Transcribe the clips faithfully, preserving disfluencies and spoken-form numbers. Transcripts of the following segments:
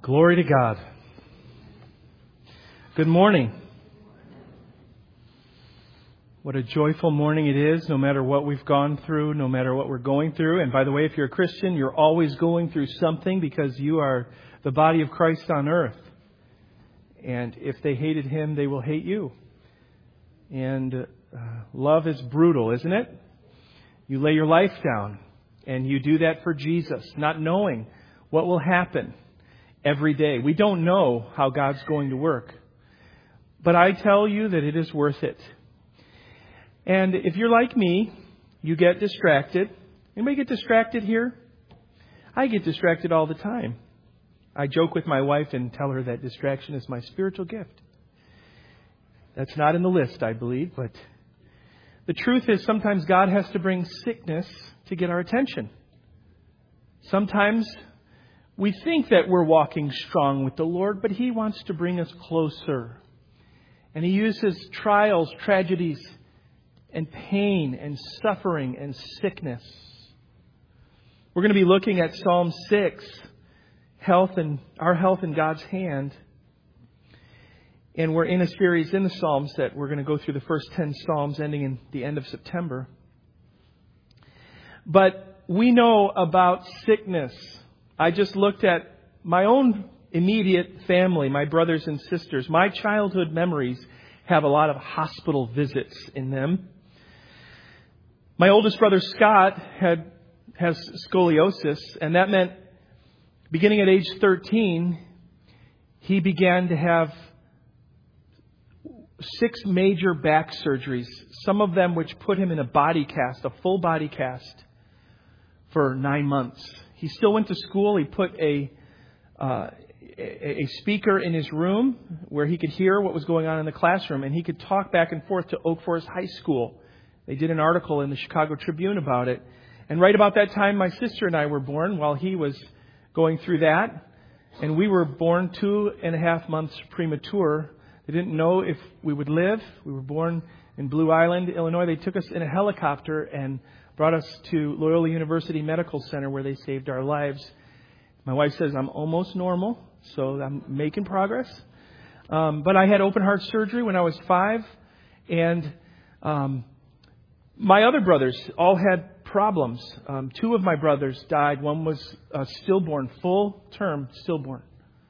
Glory to God. Good morning. What a joyful morning it is, no matter what we've gone through, no matter what we're going through. And by the way, if you're a Christian, you're always going through something because you are the body of Christ on earth. And if they hated Him, they will hate you. And uh, love is brutal, isn't it? You lay your life down and you do that for Jesus, not knowing what will happen every day. We don't know how God's going to work. But I tell you that it is worth it. And if you're like me, you get distracted. Anybody get distracted here? I get distracted all the time. I joke with my wife and tell her that distraction is my spiritual gift. That's not in the list, I believe, but the truth is sometimes God has to bring sickness to get our attention. Sometimes we think that we're walking strong with the Lord, but He wants to bring us closer. And He uses trials, tragedies, and pain, and suffering, and sickness. We're going to be looking at Psalm six, health and our health in God's hand. And we're in a series in the Psalms that we're going to go through the first ten Psalms, ending in the end of September. But we know about sickness. I just looked at my own immediate family, my brothers and sisters. My childhood memories have a lot of hospital visits in them. My oldest brother, Scott, had has scoliosis, and that meant beginning at age thirteen, he began to have six major back surgeries, some of them which put him in a body cast, a full body cast, for nine months. He still went to school. He put a, uh, a a speaker in his room where he could hear what was going on in the classroom, and he could talk back and forth to Oak Forest High School. They did an article in the Chicago Tribune about it. And right about that time, my sister and I were born while he was going through that. And we were born two and a half months premature. They didn't know if we would live. We were born in Blue Island, Illinois. They took us in a helicopter and brought us to Loyola University Medical Center where they saved our lives. My wife says I'm almost normal, so I'm making progress. Um, but I had open heart surgery when I was five. And um, my other brothers all had problems. Um, two of my brothers died. One was uh, stillborn, full-term stillborn.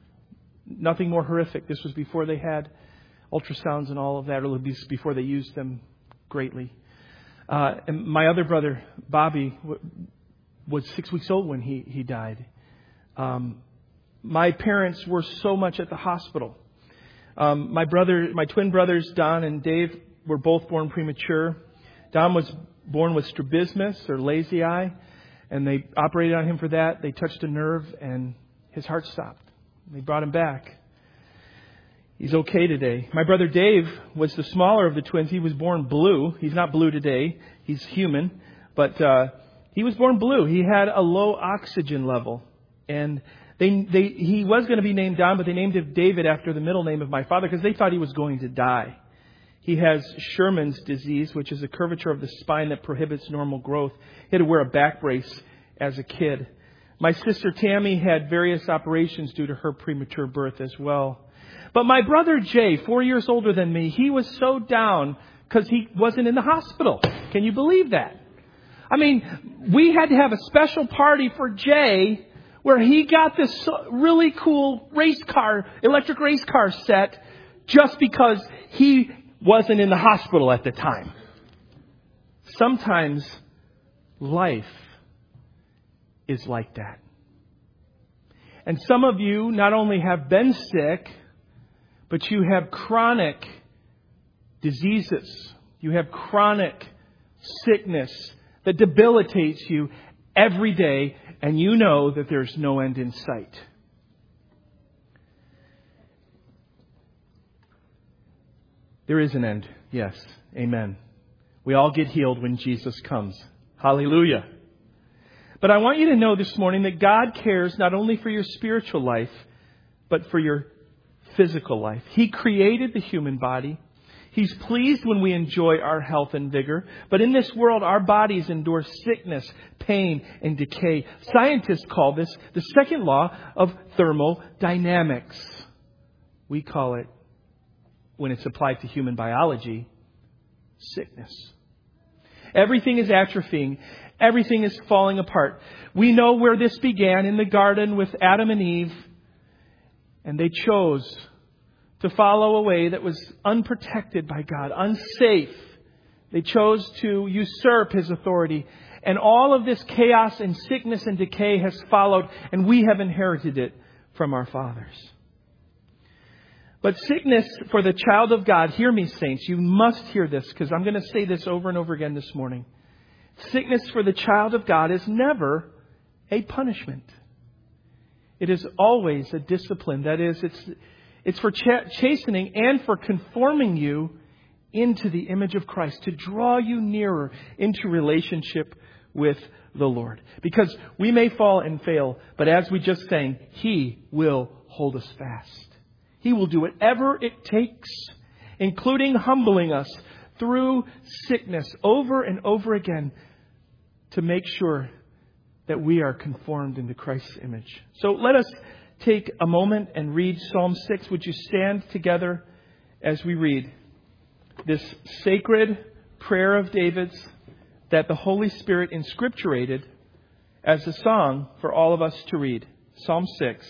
Nothing more horrific. This was before they had ultrasounds and all of that, or at least before they used them greatly. Uh, and my other brother, Bobby, w- was six weeks old when he, he died. Um, my parents were so much at the hospital. Um, my brother, my twin brothers, Don and Dave, were both born premature. Don was born with strabismus or lazy eye, and they operated on him for that. They touched a nerve, and his heart stopped. They brought him back. He's okay today. My brother Dave was the smaller of the twins. He was born blue. He's not blue today. He's human. But uh, he was born blue. He had a low oxygen level. And they, they, he was going to be named Don, but they named him David after the middle name of my father because they thought he was going to die. He has Sherman's disease, which is a curvature of the spine that prohibits normal growth. He had to wear a back brace as a kid. My sister Tammy had various operations due to her premature birth as well. But my brother Jay, four years older than me, he was so down because he wasn't in the hospital. Can you believe that? I mean, we had to have a special party for Jay where he got this really cool race car, electric race car set just because he wasn't in the hospital at the time. Sometimes life is like that. And some of you not only have been sick, but you have chronic diseases. You have chronic sickness that debilitates you every day, and you know that there's no end in sight. There is an end, yes. Amen. We all get healed when Jesus comes. Hallelujah. But I want you to know this morning that God cares not only for your spiritual life, but for your physical life. He created the human body. He's pleased when we enjoy our health and vigor. But in this world, our bodies endure sickness, pain, and decay. Scientists call this the second law of thermodynamics. We call it, when it's applied to human biology, sickness. Everything is atrophying. Everything is falling apart. We know where this began in the garden with Adam and Eve. And they chose to follow a way that was unprotected by God, unsafe. They chose to usurp His authority. And all of this chaos and sickness and decay has followed, and we have inherited it from our fathers. But sickness for the child of God, hear me, saints, you must hear this, because I'm going to say this over and over again this morning. Sickness for the child of God is never a punishment. It is always a discipline. That is, it's it's for ch- chastening and for conforming you into the image of Christ, to draw you nearer into relationship with the Lord. Because we may fall and fail, but as we just sang, He will hold us fast. He will do whatever it takes, including humbling us through sickness over and over again, to make sure that we are conformed into Christ's image. So let us take a moment and read Psalm six. Would you stand together as we read this sacred prayer of David's that the Holy Spirit inscripturated as a song for all of us to read? Psalm six.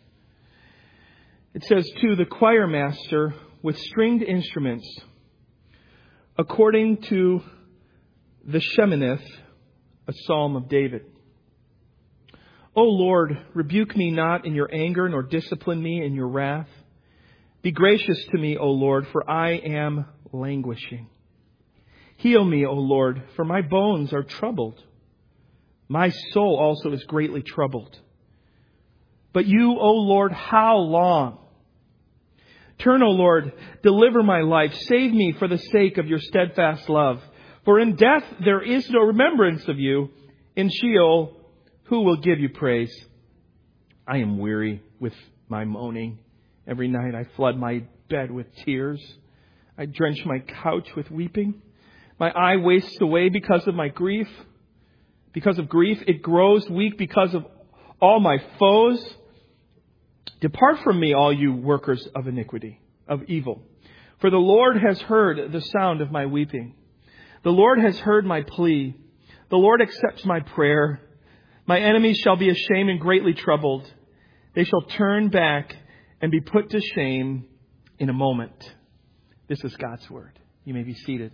It says, to the choir master with stringed instruments, according to the Sheminith, a psalm of David. O Lord, rebuke me not in your anger, nor discipline me in your wrath. Be gracious to me, O Lord, for I am languishing. Heal me, O Lord, for my bones are troubled. My soul also is greatly troubled. But you, O Lord, how long? Turn, O Lord, deliver my life. Save me for the sake of your steadfast love. For in death there is no remembrance of you. In Sheol, who will give you praise? I am weary with my moaning. Every night I flood my bed with tears. I drench my couch with weeping. My eye wastes away because of my grief. Because of grief, it grows weak because of all my foes. Depart from me, all you workers of iniquity, of evil. For the Lord has heard the sound of my weeping. The Lord has heard my plea. The Lord accepts my prayer. My enemies shall be ashamed and greatly troubled. They shall turn back and be put to shame in a moment. This is God's word. You may be seated.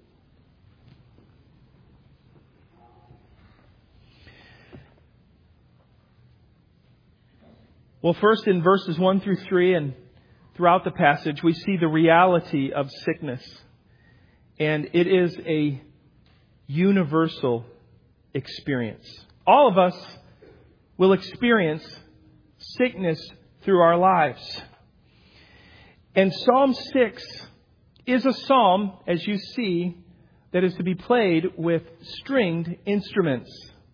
Well, first in verses one through three and throughout the passage, we see the reality of sickness. And it is a universal experience. All of us will experience sickness through our lives. And Psalm six is a psalm, as you see, that is to be played with stringed instruments.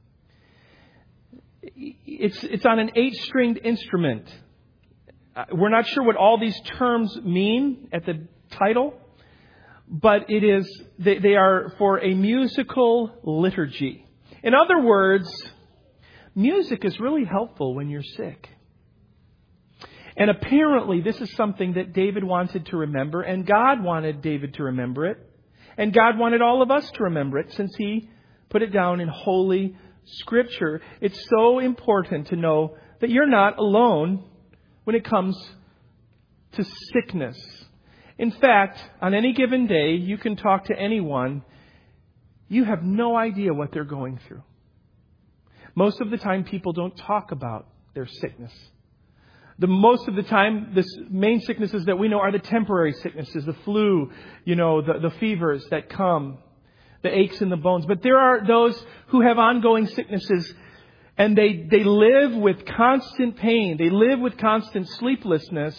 It's, it's on an eight-stringed instrument. We're not sure what all these terms mean at the title, but it is they, they are for a musical liturgy. In other words, music is really helpful when you're sick. And apparently this is something that David wanted to remember, and God wanted David to remember it. And God wanted all of us to remember it since He put it down in Holy Scripture. It's so important to know that you're not alone when it comes to sickness. In fact, on any given day, you can talk to anyone. You have no idea what they're going through. Most of the time, people don't talk about their sickness. The most of the time, the main sicknesses that we know are the temporary sicknesses, the flu, you know, the, the fevers that come, the aches in the bones. But there are those who have ongoing sicknesses, and they, they live with constant pain. They live with constant sleeplessness.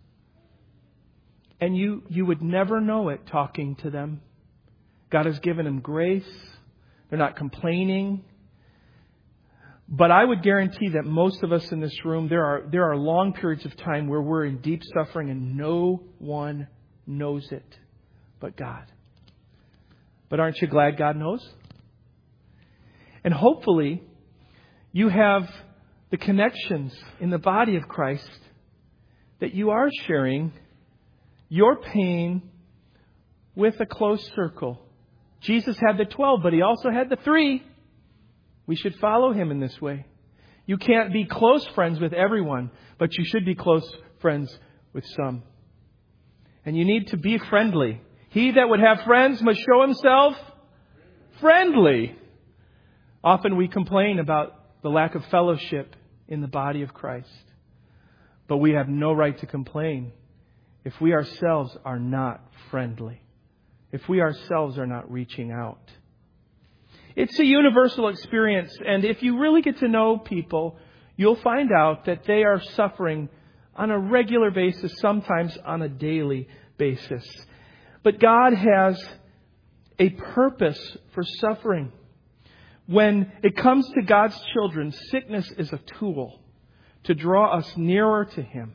And you, you would never know it talking to them. God has given them grace. They're not complaining. But I would guarantee that most of us in this room, there are there are long periods of time where we're in deep suffering and no one knows it. but God. But aren't you glad God knows? And hopefully you have the connections in the body of Christ that you are sharing your pain with a close circle. Jesus had the twelve, but He also had the three. We should follow Him in this way. You can't be close friends with everyone, but you should be close friends with some. And you need to be friendly. He that would have friends must show himself friendly. Often we complain about the lack of fellowship in the body of Christ. But we have no right to complain if we ourselves are not friendly. If we ourselves are not reaching out. It's a universal experience. And if you really get to know people, you'll find out that they are suffering on a regular basis, sometimes on a daily basis. But God has a purpose for suffering. When it comes to God's children, sickness is a tool to draw us nearer to Him.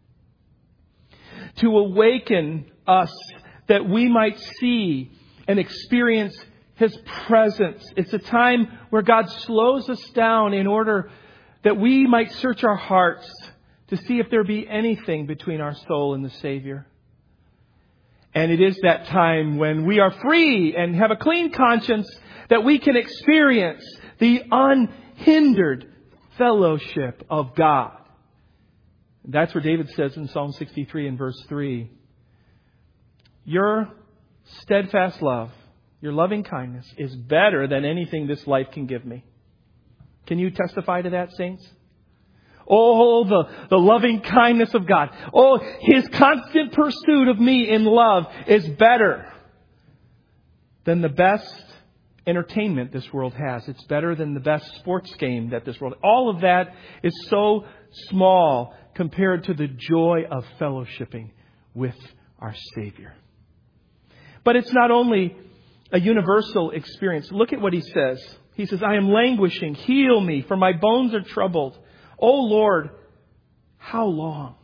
To awaken us that we might see and experience His presence. It's a time where God slows us down in order that we might search our hearts to see if there be anything between our soul and the Savior. And it is that time when we are free and have a clean conscience that we can experience the unhindered fellowship of God. That's where David says in Psalm sixty-three and verse three, your steadfast love, your loving kindness is better than anything this life can give me. Can you testify to that, saints? Oh, the, the loving kindness of God. Oh, His constant pursuit of me in love is better than the best entertainment this world has. It's better than the best sports game that this world has. All of that is so small compared to the joy of fellowshipping with our Savior. But it's not only a universal experience. Look at what He says. He says, I am languishing. Heal me, for my bones are troubled. O Lord, how long?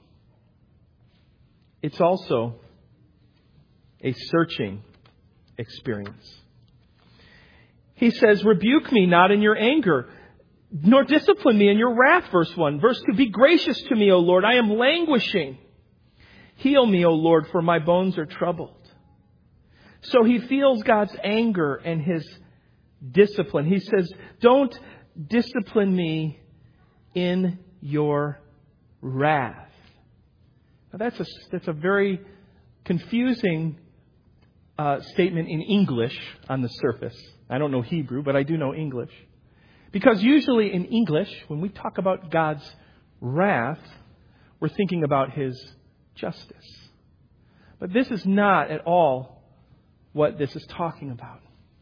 It's also a searching experience. He says, rebuke me not in your anger, nor discipline me in your wrath, verse one. Verse two, be gracious to me, O Lord, I am languishing. Heal me, O Lord, for my bones are troubled. So he feels God's anger and His discipline. He says, don't discipline me in your wrath. Now that's a, that's a very confusing uh, statement in English on the surface. I don't know Hebrew, but I do know English. Because usually in English, when we talk about God's wrath, we're thinking about His justice. But this is not at all what this is talking about.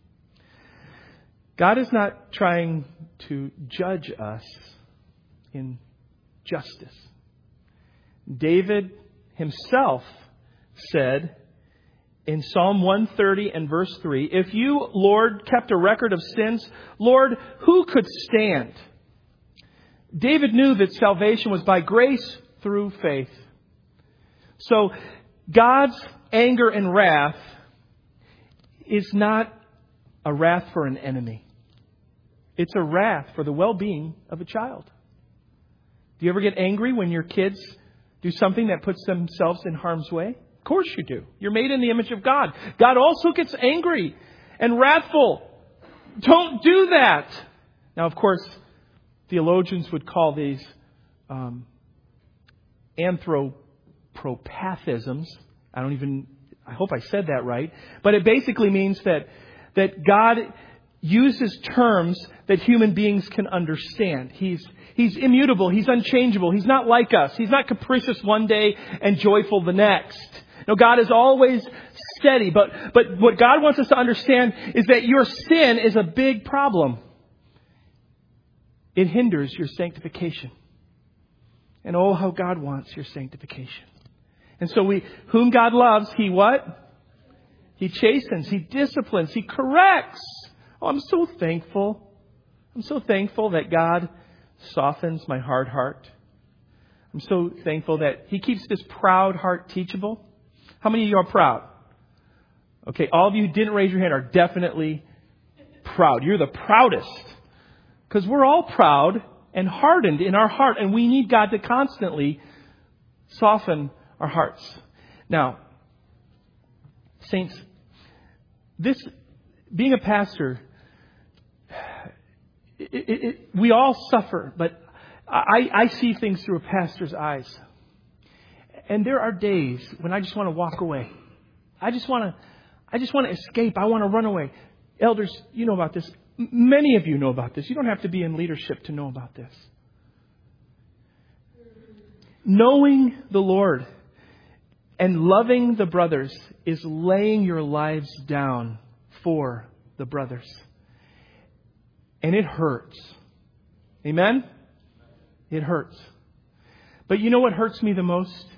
God is not trying to judge us in justice. David himself said in Psalm one thirty and verse three, if you, Lord, kept a record of sins, Lord, who could stand? David knew that salvation was by grace through faith. So God's anger and wrath is not a wrath for an enemy. It's a wrath for the well-being of a child. Do you ever get angry when your kids do something that puts themselves in harm's way? Of course you do. You're made in the image of God. God also gets angry and wrathful. Don't do that. Now, of course, theologians would call these um, anthropopathisms. I don't even, I hope I said that right. But it basically means that, that God uses terms that human beings can understand. He's He's immutable. He's unchangeable. He's not like us. He's not capricious one day and joyful the next. No, God is always steady. But, but what God wants us to understand is that your sin is a big problem. It hinders your sanctification. And oh, how God wants your sanctification. And so we, whom God loves, He what? He chastens. He disciplines. He corrects. Oh, I'm so thankful. I'm so thankful that God softens my hard heart. I'm so thankful that He keeps this proud heart teachable. How many of you are proud? Okay, all of you who didn't raise your hand are definitely proud. You're the proudest. Because we're all proud and hardened in our heart, and we need God to constantly soften our hearts. Now, saints, this being a pastor, it, it, it, we all suffer, but I, I see things through a pastor's eyes. And there are days when I just want to walk away. I just want to, I just want to escape. I want to run away. Elders, you know about this. M- Many of you know about this. You don't have to be in leadership to know about this. Knowing the Lord and loving the brothers is laying your lives down for the brothers. And it hurts. Amen? It hurts. But you know what hurts me the most?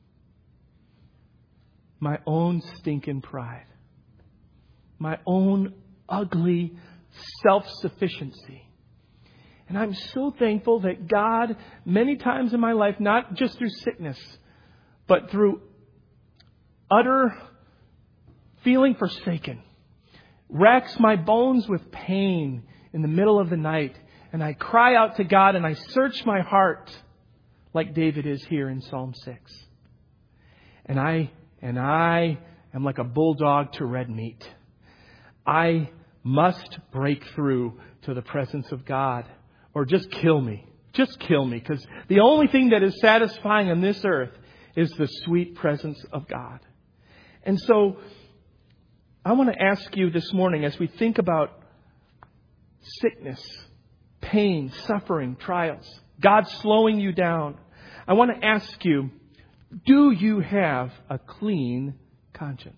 My own stinking pride. My own ugly self-sufficiency. And I'm so thankful that God, many times in my life, not just through sickness, but through utter feeling forsaken, racks my bones with pain in the middle of the night. And I cry out to God and I search my heart like David is here in Psalm six. And I, and I am like a bulldog to red meat. I must break through to the presence of God. Or just kill me. Just kill me. Because the only thing that is satisfying on this earth is the sweet presence of God. And so I want to ask you this morning, as we think about sickness, pain, suffering, trials, God slowing you down, I want to ask you, do you have a clean conscience?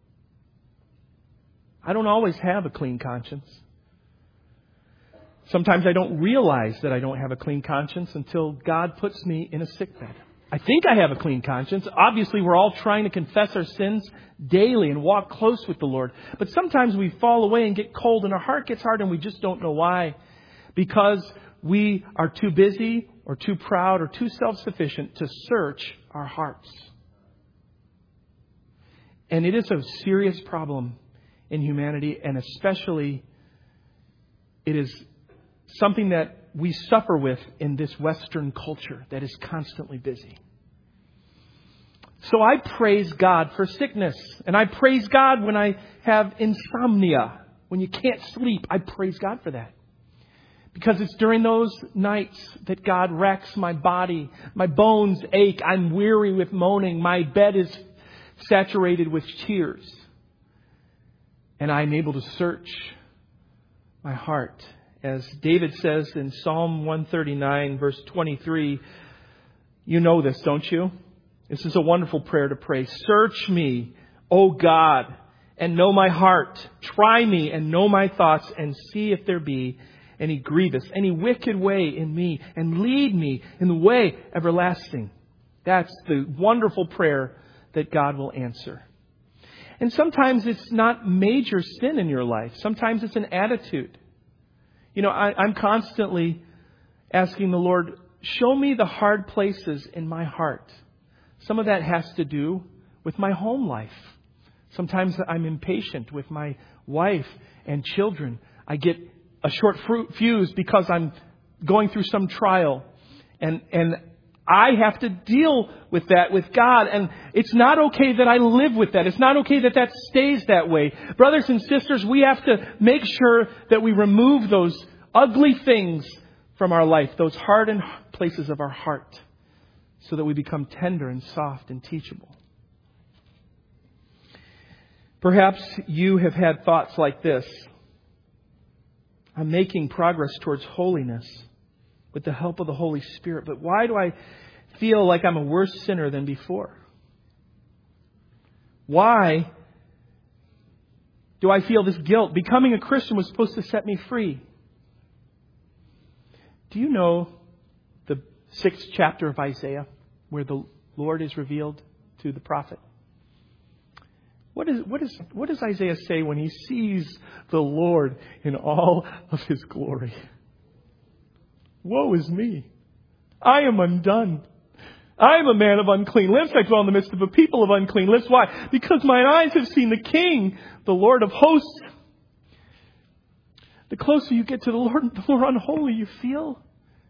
I don't always have a clean conscience. Sometimes I don't realize that I don't have a clean conscience until God puts me in a sickbed. I think I have a clean conscience. Obviously, we're all trying to confess our sins daily and walk close with the Lord. But sometimes we fall away and get cold and our heart gets hard and we just don't know why. Because we are too busy or too proud or too self-sufficient to search our hearts. And it is a serious problem in humanity, and especially it is something that we suffer with in this Western culture that is constantly busy. So I praise God for sickness. And I praise God when I have insomnia. When you can't sleep, I praise God for that. Because it's during those nights that God racks my body. My bones ache. I'm weary with moaning. My bed is saturated with tears. And I'm able to search my heart. As David says in Psalm one thirty-nine, verse twenty-three, you know this, don't you? This is a wonderful prayer to pray. Search me, O God, and know my heart. Try me and know my thoughts, and see if there be any grievous, any wicked way in me, and lead me in the way everlasting. That's the wonderful prayer that God will answer. And sometimes it's not major sin in your life. Sometimes it's an attitude. You know, I, I'm constantly asking the Lord, show me the hard places in my heart. Some of that has to do with my home life. Sometimes I'm impatient with my wife and children. I get a short fuse because I'm going through some trial. And, and I have to deal with that with God. And it's not okay that I live with that. It's not okay that that stays that way. Brothers and sisters, we have to make sure that we remove those ugly things from our life, those hardened places of our heart, so that we become tender and soft and teachable. Perhaps you have had thoughts like this. I'm making progress towards holiness with the help of the Holy Spirit, but why do I feel like I'm a worse sinner than before? Why do I feel this guilt? Becoming a Christian was supposed to set me free. Do you know the sixth chapter of Isaiah, where the Lord is revealed to the prophet? What is, what is, what does Isaiah say when he sees the Lord in all of His glory? Woe is me. I am undone. I'm a man of unclean lips. I dwell in the midst of a people of unclean lips. Why? Because mine eyes have seen the King, the Lord of hosts. The closer you get to the Lord, the more unholy you feel.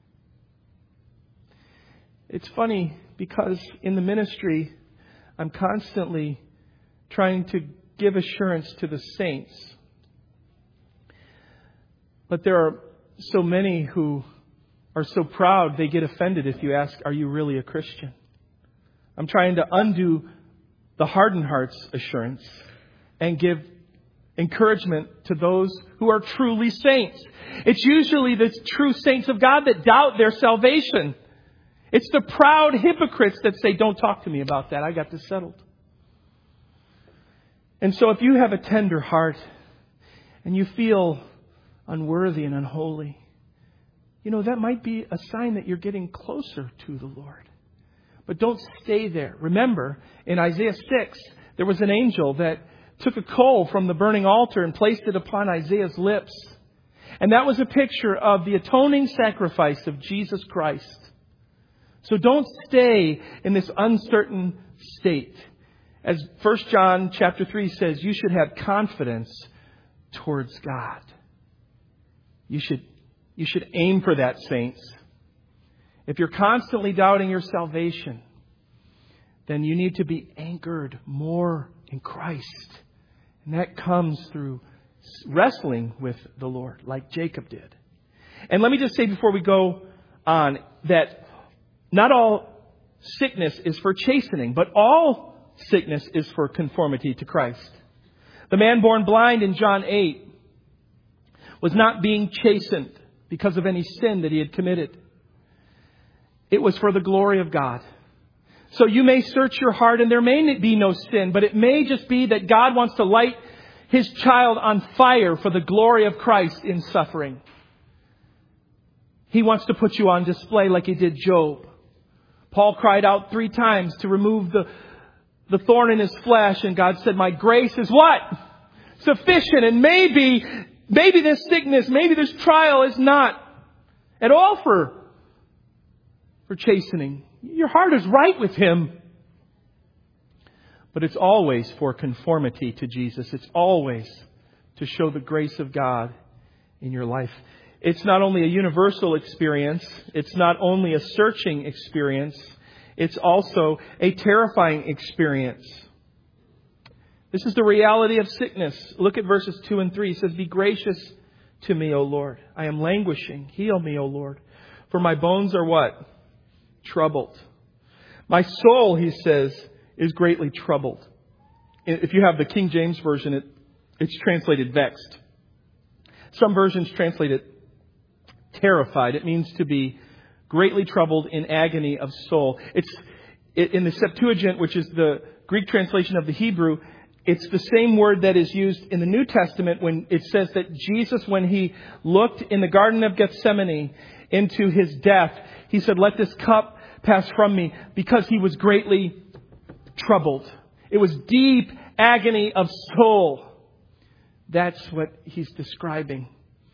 It's funny because in the ministry, I'm constantly trying to give assurance to the saints. But there are so many who are so proud they get offended if you ask, are you really a Christian? I'm trying to undo the hardened hearts assurance and give encouragement to those who are truly saints. It's usually the true saints of God that doubt their salvation. It's the proud hypocrites that say, don't talk to me about that. I got this settled. And so if you have a tender heart and you feel unworthy and unholy, you know, that might be a sign that you're getting closer to the Lord. But don't stay there. Remember, in Isaiah six, there was an angel that took a coal from the burning altar and placed it upon Isaiah's lips. And that was a picture of the atoning sacrifice of Jesus Christ. So don't stay in this uncertain state. As First John chapter three says, you should have confidence towards God. You should, you should aim for that, saints. If you're constantly doubting your salvation, then you need to be anchored more in Christ. And that comes through wrestling with the Lord, like Jacob did. And let me just say before we go on that not all sickness is for chastening, but all sickness is for conformity to Christ. The man born blind in John eight was not being chastened because of any sin that he had committed. It was for the glory of God. So you may search your heart and there may be no sin, but it may just be that God wants to light His child on fire for the glory of Christ in suffering. He wants to put you on display like He did Job. Paul cried out three times to remove the, the thorn in his flesh, and God said, my grace is what? Sufficient. And maybe, maybe this sickness, maybe this trial is not at all for, for chastening. Your heart is right with Him. But it's always for conformity to Jesus. It's always to show the grace of God in your life. It's not only a universal experience. It's not only a searching experience. It's also a terrifying experience. This is the reality of sickness. Look at verses two and three. It says, be gracious to me, O Lord. I am languishing. Heal me, O Lord. For my bones are what? Troubled. My soul, he says, is greatly troubled. If you have the King James Version, it, it's translated vexed. Some versions translate it terrified. It means to be greatly troubled in agony of soul. It's it, in the Septuagint, which is the Greek translation of the Hebrew. It's the same word that is used in the New Testament when it says that Jesus, when He looked in the Garden of Gethsemane into His death, He said, let this cup pass from me, because He was greatly troubled. It was deep agony of soul. That's what He's describing.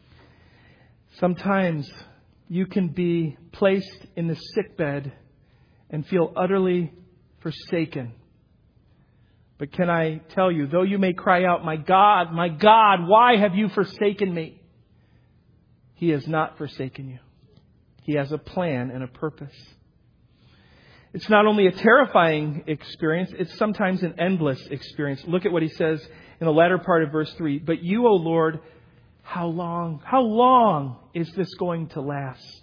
Sometimes you can be placed in the sickbed and feel utterly forsaken. But can I tell you, though you may cry out, my God, my God, why have you forsaken me? He has not forsaken you. He has a plan and a purpose. It's not only a terrifying experience, it's sometimes an endless experience. Look at what He says in the latter part of verse three. But you, O Lord, how long, how long is this going to last?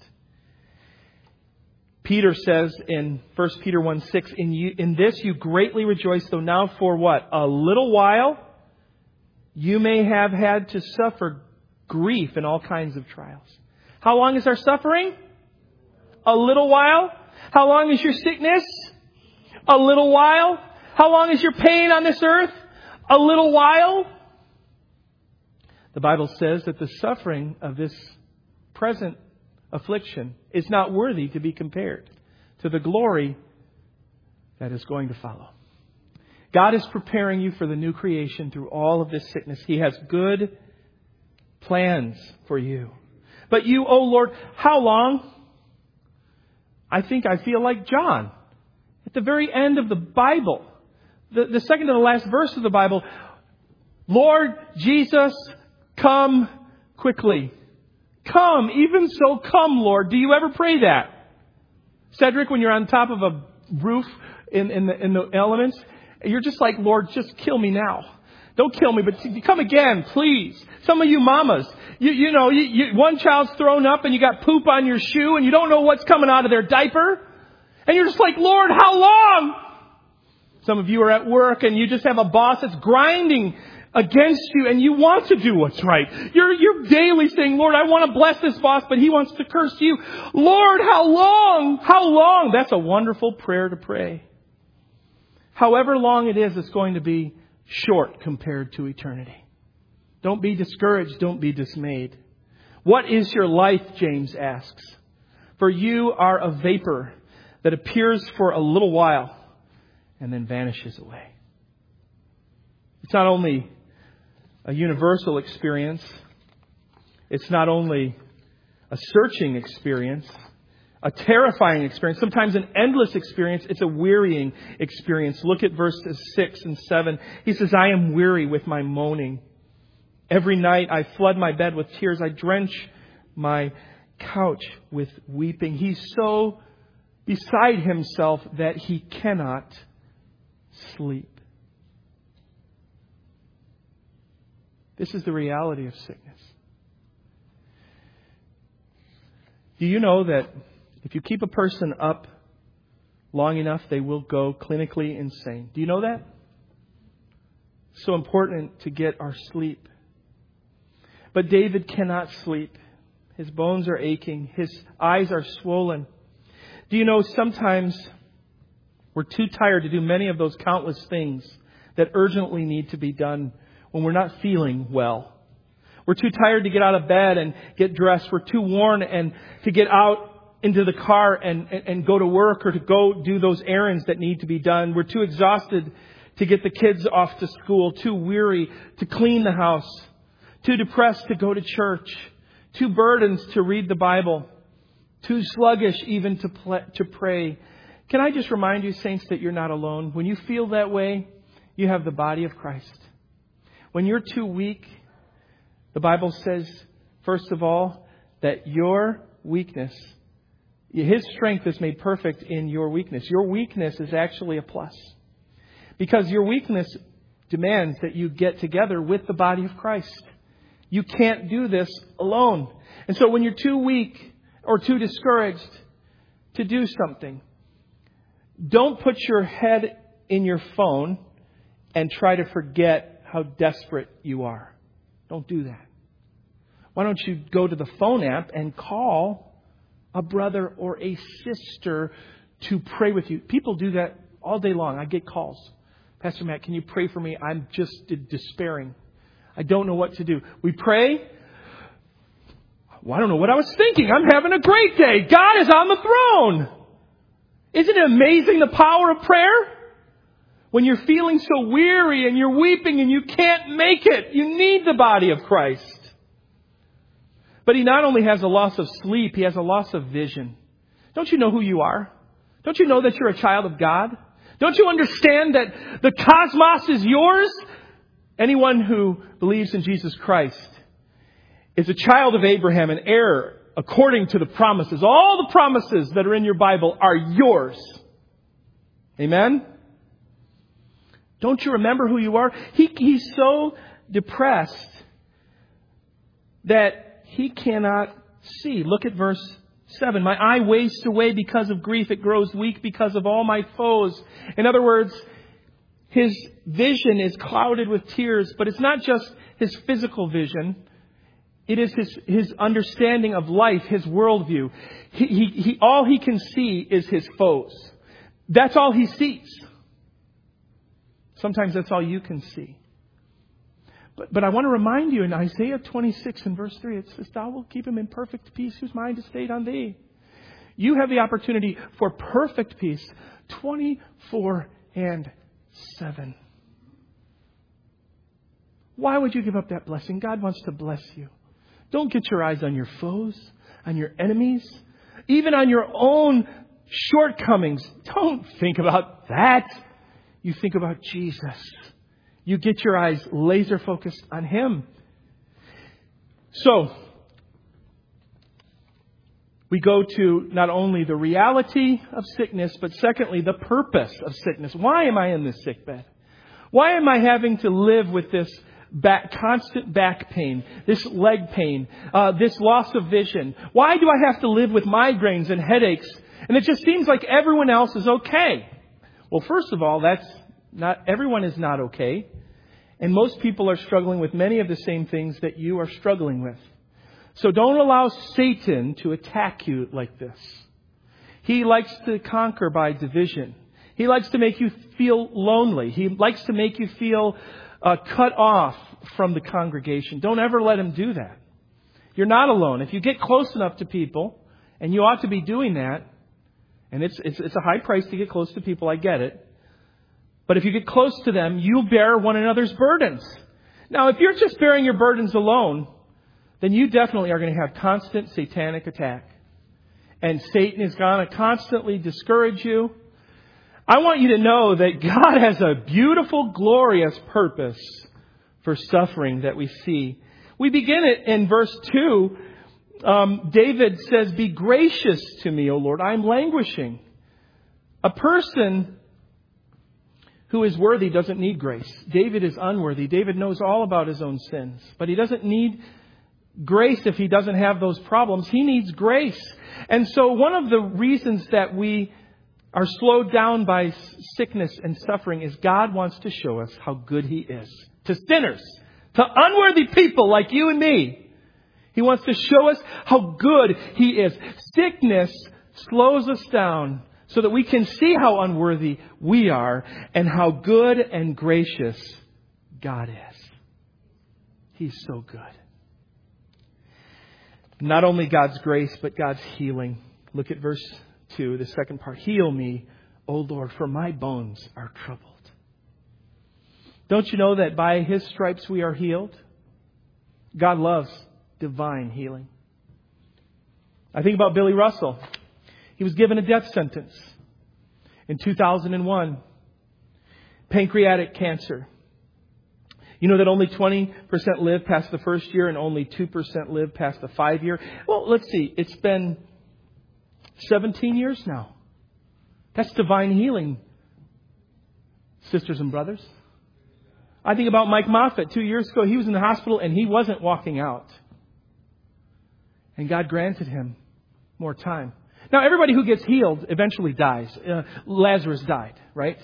Peter says in First Peter one six, in, you, in this you greatly rejoice, though now for what? A little while you may have had to suffer grief in all kinds of trials. How long is our suffering? A little while. How long is your sickness? A little while. How long is your pain on this earth? A little while. The Bible says that the suffering of this present affliction is not worthy to be compared to the glory that is going to follow. God is preparing you for the new creation through all of this sickness. He has good plans for you. But you, O Lord, how long? I think I feel like John the very end of the Bible, the, the second to the last verse of the Bible, Lord Jesus, come quickly. Come, even so come, Lord. Do you ever pray that? Cedric, when you're on top of a roof in, in, the, in the elements, you're just like, Lord, just kill me now. Don't kill me, but come again, please. Some of you mamas, you, you know, you, you, one child's thrown up and you got poop on your shoe and you don't know what's coming out of their diaper. And you're just like, Lord, how long? Some of you are at work and you just have a boss that's grinding against you and you want to do what's right. You're, you're daily saying, Lord, I want to bless this boss, but he wants to curse you. Lord, how long? How long? That's a wonderful prayer to pray. However long it is, it's going to be short compared to eternity. Don't be discouraged. Don't be dismayed. What is your life, James asks? For you are a vapor that appears for a little while and then vanishes away. It's not only a universal experience. It's not only a searching experience, a terrifying experience, sometimes an endless experience. It's a wearying experience. Look at verses six and seven. He says, I am weary with my moaning. Every night I flood my bed with tears. I drench my couch with weeping. He's so beside himself that he cannot sleep. This is the reality of sickness. Do you know that if you keep a person up long enough, they will go clinically insane? Do you know that? It's so important to get our sleep. But David cannot sleep. His bones are aching. His eyes are swollen. Do you know sometimes we're too tired to do many of those countless things that urgently need to be done when we're not feeling well. We're too tired to get out of bed and get dressed. We're too worn and to get out into the car and, and, and go to work or to go do those errands that need to be done. We're too exhausted to get the kids off to school, too weary to clean the house, too depressed to go to church, too burdened to read the Bible, too sluggish even to play, to pray. Can I just remind you, saints, that you're not alone? When you feel that way, you have the body of Christ. When you're too weak, the Bible says, first of all, that your weakness, His strength is made perfect in your weakness. Your weakness is actually a plus. Because your weakness demands that you get together with the body of Christ. You can't do this alone. And so when you're too weak or too discouraged to do something, don't put your head in your phone and try to forget how desperate you are. Don't do that. Why don't you go to the phone app and call a brother or a sister to pray with you? People do that all day long. I get calls. Pastor Matt, can you pray for me? I'm just despairing. I don't know what to do. We pray. Well, I don't know what I was thinking. I'm having a great day. God is on the throne. Isn't it amazing, the power of prayer? When you're feeling so weary and you're weeping and you can't make it, you need the body of Christ. But He not only has a loss of sleep, He has a loss of vision. Don't you know who you are? Don't you know that you're a child of God? Don't you understand that the cosmos is yours? Anyone who believes in Jesus Christ is a child of Abraham, an heir according to the promises. All the promises that are in your Bible are yours. Amen? Don't you remember who you are? He, he's so depressed that he cannot see. Look at verse seven. My eye wastes away because of grief. It grows weak because of all my foes. In other words, his vision is clouded with tears, but it's not just his physical vision. It is his, his understanding of life, his worldview. He, he, he, all he can see is his foes. That's all he sees. Sometimes that's all you can see. But, but I want to remind you in Isaiah twenty-six and verse three, it says, Thou wilt keep him in perfect peace whose mind is stayed on Thee. You have the opportunity for perfect peace twenty-four and seven. Why would you give up that blessing? God wants to bless you. Don't get your eyes on your foes, on your enemies, even on your own shortcomings. Don't think about that. You think about Jesus. You get your eyes laser focused on Him. So, we go to not only the reality of sickness, but secondly, the purpose of sickness. Why am I in this sick bed? Why am I having to live with this back, constant back pain, this leg pain, uh, this loss of vision? Why do I have to live with migraines and headaches? And it just seems like everyone else is okay. Well, first of all, that's not, everyone is not okay. And most people are struggling with many of the same things that you are struggling with. So don't allow Satan to attack you like this. He likes to conquer by division. He likes to make you feel lonely. He likes to make you feel uh, cut off from the congregation. Don't ever let him do that. You're not alone. If you get close enough to people, and you ought to be doing that, and it's, it's, it's a high price to get close to people, I get it. But if you get close to them, you bear one another's burdens. Now, if you're just bearing your burdens alone, then you definitely are going to have constant satanic attack. And Satan is going to constantly discourage you. I want you to know that God has a beautiful, glorious purpose for suffering that we see. We begin it in verse two. Um, David says, "Be gracious to me, O Lord. I am languishing." A person who is worthy doesn't need grace. David is unworthy. David knows all about his own sins. But he doesn't need grace if he doesn't have those problems. He needs grace. And so one of the reasons that we are slowed down by sickness and suffering is God wants to show us how good He is to sinners, to unworthy people like you and me. He wants to show us how good He is. Sickness slows us down so that we can see how unworthy we are and how good and gracious God is. He's so good. Not only God's grace, but God's healing. Look at verse two, the second part. "Heal me, O Lord, for my bones are troubled." Don't you know that by His stripes we are healed? God loves divine healing. I think about Billy Russell. He was given a death sentence in two thousand one. Pancreatic cancer. You know that only twenty percent live past the first year and only two percent live past the five year? Well, let's see. It's been seventeen years now. That's divine healing, sisters and brothers. I think about Mike Moffat. Two years ago, he was in the hospital and he wasn't walking out. And God granted him more time. Now, everybody who gets healed eventually dies. Uh, Lazarus died, right?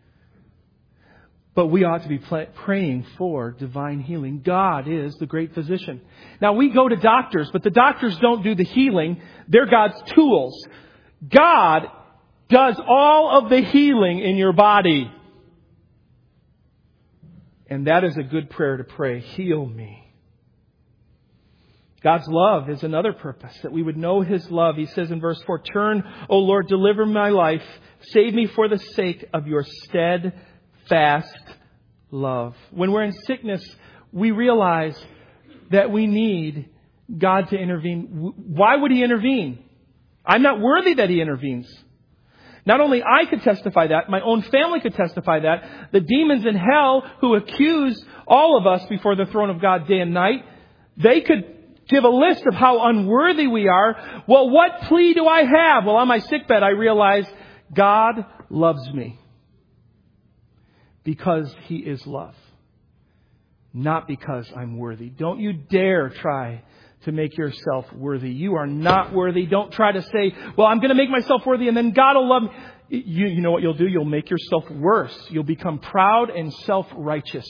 But we ought to be pl- praying for divine healing. God is the great physician. Now, we go to doctors, but the doctors don't do the healing. They're God's tools. God does all of the healing in your body. And that is a good prayer to pray. Heal me. God's love is another purpose, that we would know His love. He says in verse four, "Turn, O Lord, deliver my life. Save me for the sake of your steadfast love." When we're in sickness, we realize that we need God to intervene. Why would He intervene? I'm not worthy that He intervenes. Not only I could testify that, my own family could testify that. The demons in hell who accuse all of us before the throne of God day and night, they could give a list of how unworthy we are. Well, what plea do I have? Well, on my sickbed, I realize God loves me because He is love, not because I'm worthy. Don't you dare try to make yourself worthy. You are not worthy. Don't try to say, well, I'm going to make myself worthy and then God will love me. You, you know what you'll do? You'll make yourself worse. You'll become proud and self-righteous.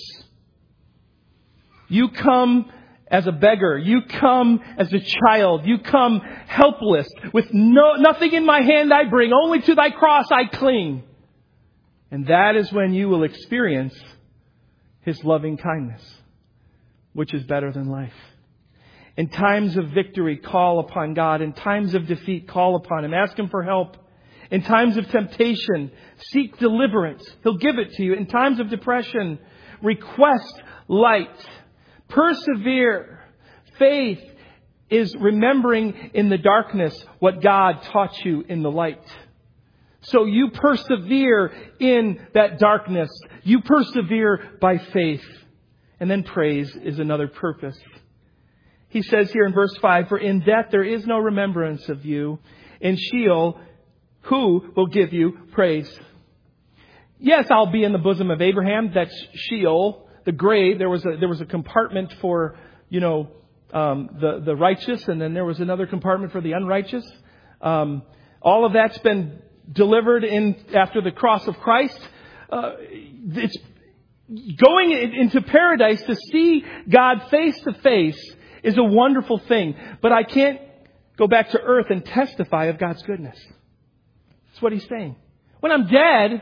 You come as a beggar. You come as a child. You come helpless. With no nothing in my hand I bring. Only to thy cross I cling. And that is when you will experience His loving kindness, which is better than life. In times of victory, call upon God. In times of defeat, call upon Him. Ask Him for help. In times of temptation, seek deliverance. He'll give it to you. In times of depression, request light. Persevere. Faith is remembering in the darkness what God taught you in the light. So you persevere in that darkness. You persevere by faith. And then praise is another purpose. He says here in verse five, for in death there is no remembrance of you. In Sheol, who will give you praise? Yes, I'll be in the bosom of Abraham. That's Sheol, the grave. There was a, there was a compartment for, you know, um, the, the righteous. And then there was another compartment for the unrighteous. Um, all of that's been delivered in after the cross of Christ. Uh, it's going into paradise to see God face to face is a wonderful thing. But I can't go back to earth and testify of God's goodness. That's what he's saying. When I'm dead,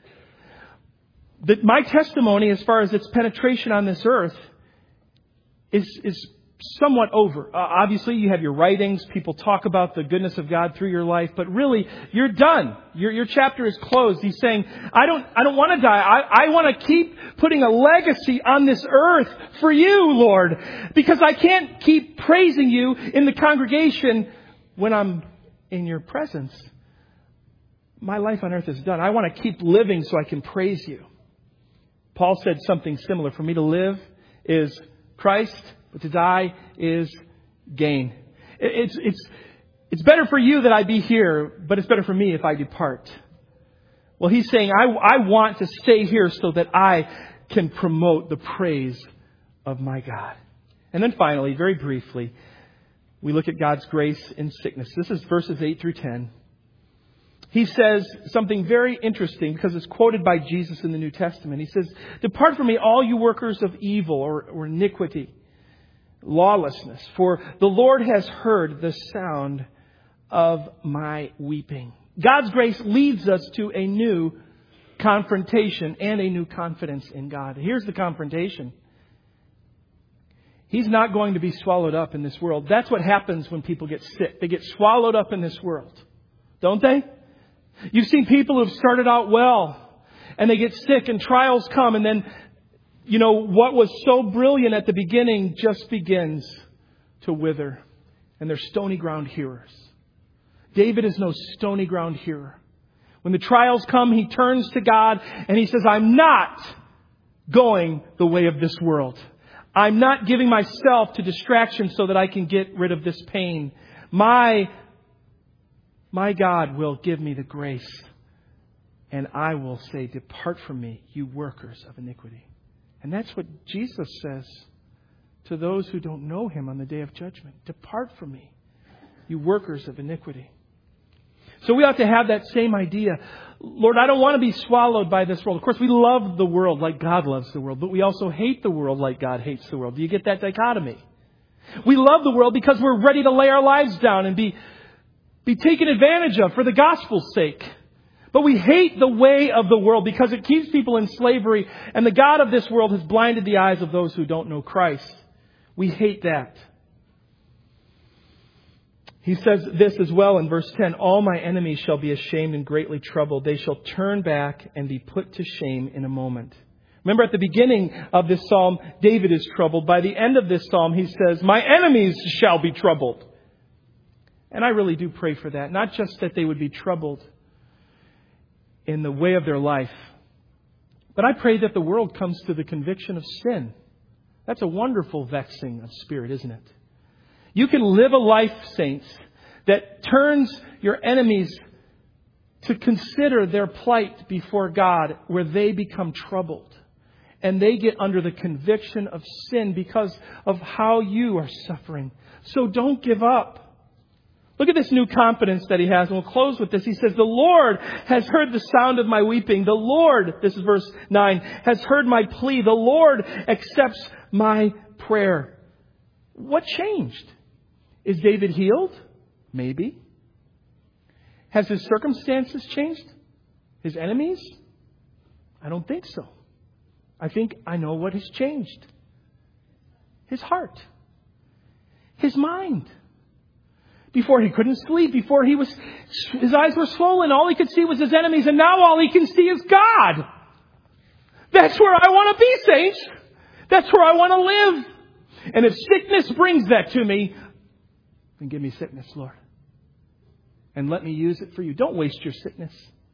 that my testimony as far as its penetration on this earth is, is somewhat over. Uh, obviously, you have your writings. People talk about the goodness of God through your life. But really, you're done. Your, your chapter is closed. He's saying, I don't, I don't want to die. I, I want to keep putting a legacy on this earth for you, Lord. Because I can't keep praising you in the congregation when I'm in your presence. My life on earth is done. I want to keep living so I can praise you. Paul said something similar. For me to live is Christ, but to die is gain. It's, it's, it's better for you that I be here, but it's better for me if I depart. Well, he's saying, I, I want to stay here so that I can promote the praise of my God. And then finally, very briefly, we look at God's grace in sickness. This is verses eight through ten. He says something very interesting because it's quoted by Jesus in the New Testament. He says, depart from me, all you workers of evil or, or iniquity, lawlessness, for the Lord has heard the sound of my weeping. God's grace leads us to a new confrontation and a new confidence in God. Here's the confrontation. He's not going to be swallowed up in this world. That's what happens when people get sick. They get swallowed up in this world. Don't they? You've seen people who've started out well and they get sick and trials come and then, you know, what was so brilliant at the beginning just begins to wither and they're stony ground hearers. David is no stony ground hearer. When the trials come, he turns to God and he says, I'm not going the way of this world. I'm not giving myself to distraction so that I can get rid of this pain. My My God will give me the grace, and I will say, depart from me, you workers of iniquity. And that's what Jesus says to those who don't know Him on the day of judgment. Depart from me, you workers of iniquity. So we ought to have that same idea. Lord, I don't want to be swallowed by this world. Of course, we love the world like God loves the world, but we also hate the world like God hates the world. Do you get that dichotomy? We love the world because we're ready to lay our lives down and be Be taken advantage of for the gospel's sake. But we hate the way of the world because it keeps people in slavery. And the God of this world has blinded the eyes of those who don't know Christ. We hate that. He says this as well in verse ten. All my enemies shall be ashamed and greatly troubled. They shall turn back and be put to shame in a moment. Remember at the beginning of this psalm, David is troubled. By the end of this psalm, he says, my enemies shall be troubled. And I really do pray for that. Not just that they would be troubled in the way of their life, but I pray that the world comes to the conviction of sin. That's a wonderful vexing of spirit, isn't it? You can live a life, saints, that turns your enemies to consider their plight before God, where they become troubled. And they get under the conviction of sin because of how you are suffering. So don't give up. Look at this new confidence that he has. And we'll close with this. He says, the Lord has heard the sound of my weeping. The Lord, this is verse nine, has heard my plea. The Lord accepts my prayer. What changed? Is David healed? Maybe. Has his circumstances changed? His enemies? I don't think so. I think I know what has changed. His heart. His mind. Before he couldn't sleep, before he was, his eyes were swollen, all he could see was his enemies, and now all he can see is God. That's where I want to be, saints. That's where I want to live. And if sickness brings that to me, then give me sickness, Lord. And let me use it for you. Don't waste your sickness.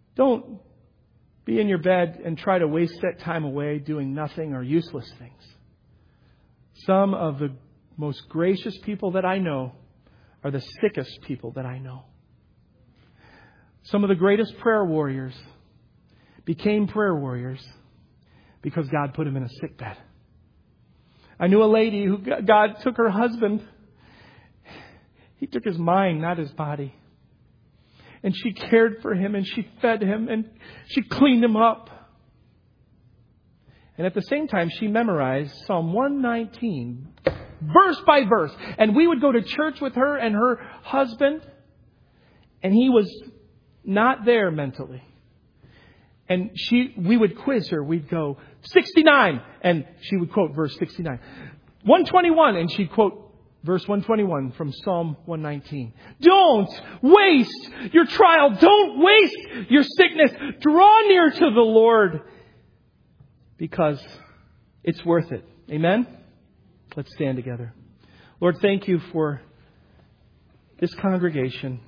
Don't be in your bed and try to waste that time away doing nothing or useless things. Some of the most gracious people that I know are the sickest people that I know. Some of the greatest prayer warriors became prayer warriors because God put them in a sick bed. I knew a lady who God took her husband. He took his mind, not his body. And she cared for him and she fed him and she cleaned him up. And at the same time, she memorized Psalm one nineteen, verse by verse. And we would go to church with her and her husband, and he was not there mentally. And she, we would quiz her. We'd go, sixty-nine. And she would quote verse sixty-nine. one twenty-one. And she'd quote verse one twenty-one from Psalm one nineteen. Don't waste your trial. Don't waste your sickness. Draw near to the Lord because it's worth it. Amen? Let's stand together. Lord, thank you for this congregation.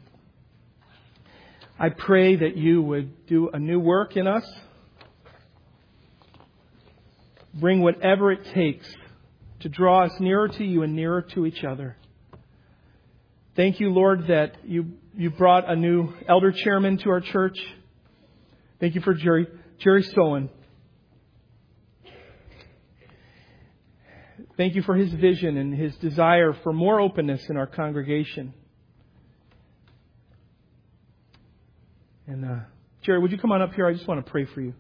I pray that you would do a new work in us. Bring whatever it takes to draw us nearer to you and nearer to each other. Thank you, Lord, that you, you brought a new elder chairman to our church. Thank you for Jerry, Jerry Sowen. Thank you for his vision and his desire for more openness in our congregation. And uh, Jerry, would you come on up here? I just want to pray for you.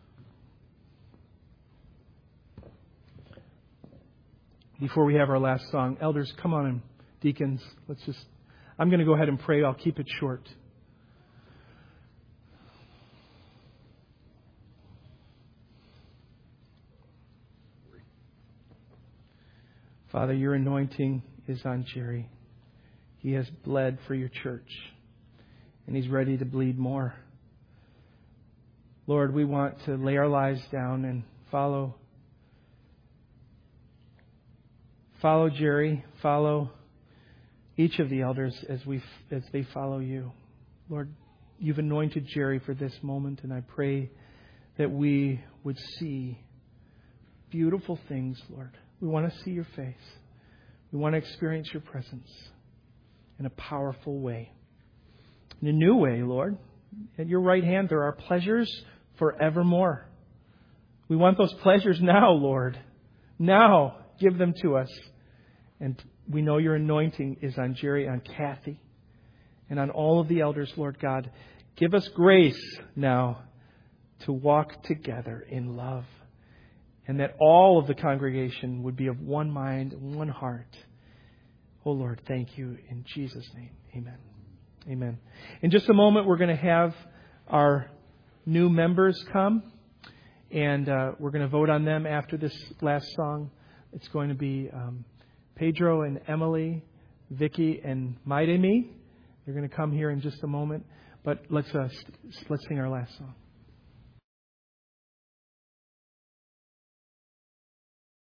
Before we have our last song, elders, come on, and deacons, let's just, I'm going to go ahead and pray. I'll keep it short. Father, your anointing is on Jerry. He has bled for your church, and he's ready to bleed more. Lord, we want to lay our lives down and follow Follow Jerry, follow each of the elders as we as they follow you. Lord, you've anointed Jerry for this moment, and I pray that we would see beautiful things, Lord. We want to see your face. We want to experience your presence in a powerful way. In a new way, Lord. At your right hand there are pleasures forevermore. We want those pleasures now, Lord. Now, give them to us. And we know your anointing is on Jerry, on Kathy, and on all of the elders, Lord God. Give us grace now to walk together in love, and that all of the congregation would be of one mind, one heart. Oh, Lord, thank you. In Jesus' name, amen. Amen. In just a moment, we're going to have our new members come, and uh, we're going to vote on them after this last song. It's going to be um, Pedro and Emily, Vicky and Maidemi. They're going to come here in just a moment. But let's uh, let's sing our last song.